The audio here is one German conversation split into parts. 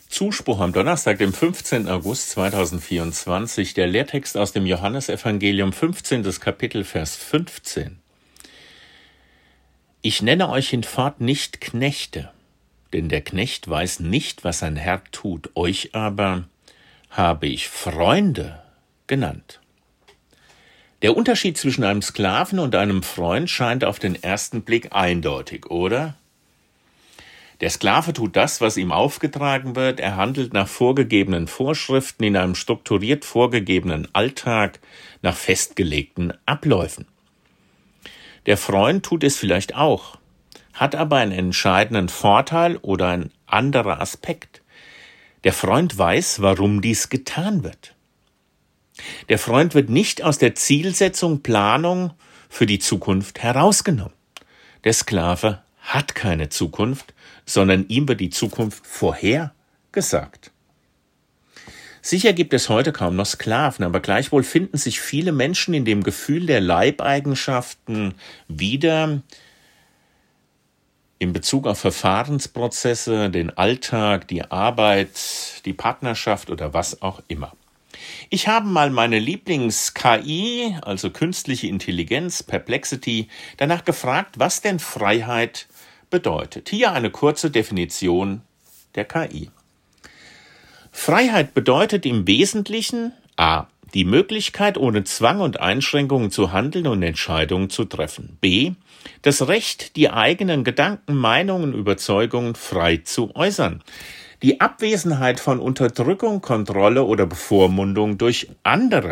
Zuspruch am Donnerstag, dem 15. August 2024, der Lehrtext aus dem Johannesevangelium, 15. Kapitel, Vers 15. Ich nenne euch hinfort nicht Knechte, denn der Knecht weiß nicht, was sein Herr tut. Euch aber habe ich Freunde genannt. Der Unterschied zwischen einem Sklaven und einem Freund scheint auf den ersten Blick eindeutig, oder? Der Sklave tut das, was ihm aufgetragen wird. Er handelt nach vorgegebenen Vorschriften in einem strukturiert vorgegebenen Alltag, nach festgelegten Abläufen. Der Freund tut es vielleicht auch, hat aber einen entscheidenden Vorteil oder ein anderer Aspekt. Der Freund weiß, warum dies getan wird. Der Freund wird nicht aus der Zielsetzung, Planung für die Zukunft herausgenommen. Der Sklave hat keine Zukunft, sondern ihm wird die Zukunft vorhergesagt. Sicher gibt es heute kaum noch Sklaven, aber gleichwohl finden sich viele Menschen in dem Gefühl der Leibeigenschaften wieder in Bezug auf Verfahrensprozesse, den Alltag, die Arbeit, die Partnerschaft oder was auch immer. Ich habe mal meine Lieblings-KI, also künstliche Intelligenz, Perplexity, danach gefragt, was denn Freiheit bedeutet. Hier eine kurze Definition der KI. Freiheit bedeutet im Wesentlichen a. die Möglichkeit, ohne Zwang und Einschränkungen zu handeln und Entscheidungen zu treffen. B. das Recht, die eigenen Gedanken, Meinungen, Überzeugungen frei zu äußern. Die Abwesenheit von Unterdrückung, Kontrolle oder Bevormundung durch andere.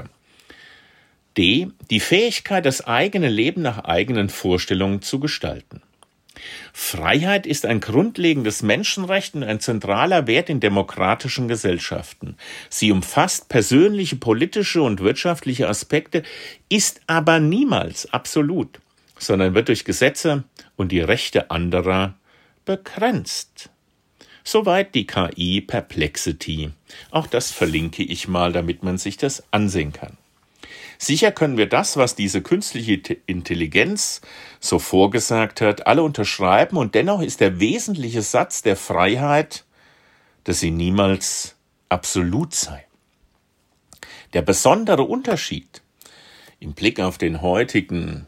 D. die Fähigkeit, das eigene Leben nach eigenen Vorstellungen zu gestalten. Freiheit ist ein grundlegendes Menschenrecht und ein zentraler Wert in demokratischen Gesellschaften. Sie umfasst persönliche, politische und wirtschaftliche Aspekte, ist aber niemals absolut, sondern wird durch Gesetze und die Rechte anderer begrenzt. Soweit die KI Perplexity. Auch das verlinke ich mal, damit man sich das ansehen kann. Sicher können wir das, was diese künstliche Intelligenz so vorgesagt hat, alle unterschreiben, und dennoch ist der wesentliche Satz der Freiheit, dass sie niemals absolut sei. Der besondere Unterschied im Blick auf den heutigen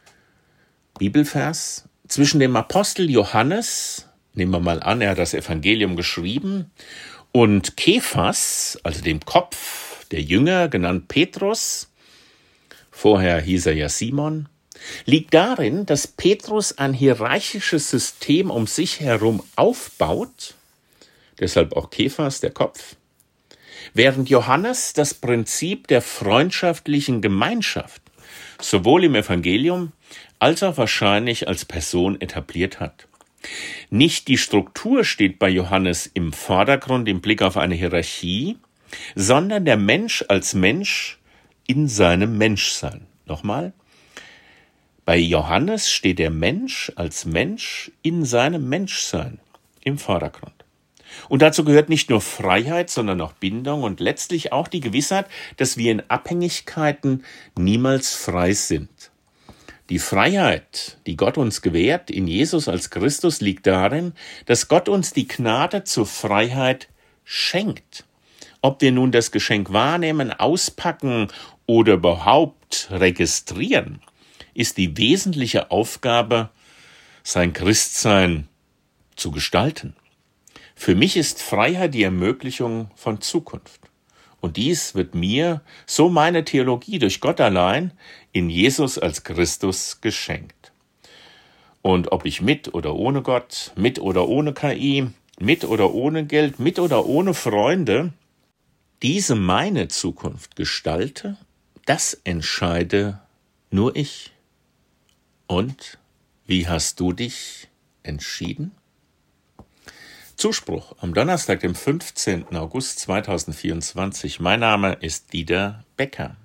Bibelvers zwischen dem Apostel Johannes, nehmen wir mal an, er hat das Evangelium geschrieben, und Kephas, also dem Kopf der Jünger, genannt Petrus, vorher hieß er ja Simon, liegt darin, dass Petrus ein hierarchisches System um sich herum aufbaut, deshalb auch Kephas, der Kopf, während Johannes das Prinzip der freundschaftlichen Gemeinschaft sowohl im Evangelium als auch wahrscheinlich als Person etabliert hat. Nicht die Struktur steht bei Johannes im Vordergrund im Blick auf eine Hierarchie, sondern der Mensch als Mensch in seinem Menschsein. Nochmal. Bei Johannes steht der Mensch als Mensch in seinem Menschsein im Vordergrund. Und dazu gehört nicht nur Freiheit, sondern auch Bindung und letztlich auch die Gewissheit, dass wir in Abhängigkeiten niemals frei sind. Die Freiheit, die Gott uns gewährt in Jesus als Christus, liegt darin, dass Gott uns die Gnade zur Freiheit schenkt. Ob wir nun das Geschenk wahrnehmen, auspacken oder überhaupt registrieren, ist die wesentliche Aufgabe, sein Christsein zu gestalten. Für mich ist Freiheit die Ermöglichung von Zukunft. Und dies wird mir, so meine Theologie, durch Gott allein in Jesus als Christus geschenkt. Und ob ich mit oder ohne Gott, mit oder ohne KI, mit oder ohne Geld, mit oder ohne Freunde, diese meine Zukunft gestalte, das entscheide nur ich. Und wie hast du dich entschieden? Zuspruch am Donnerstag, dem 15. August 2024. Mein Name ist Dieter Becker.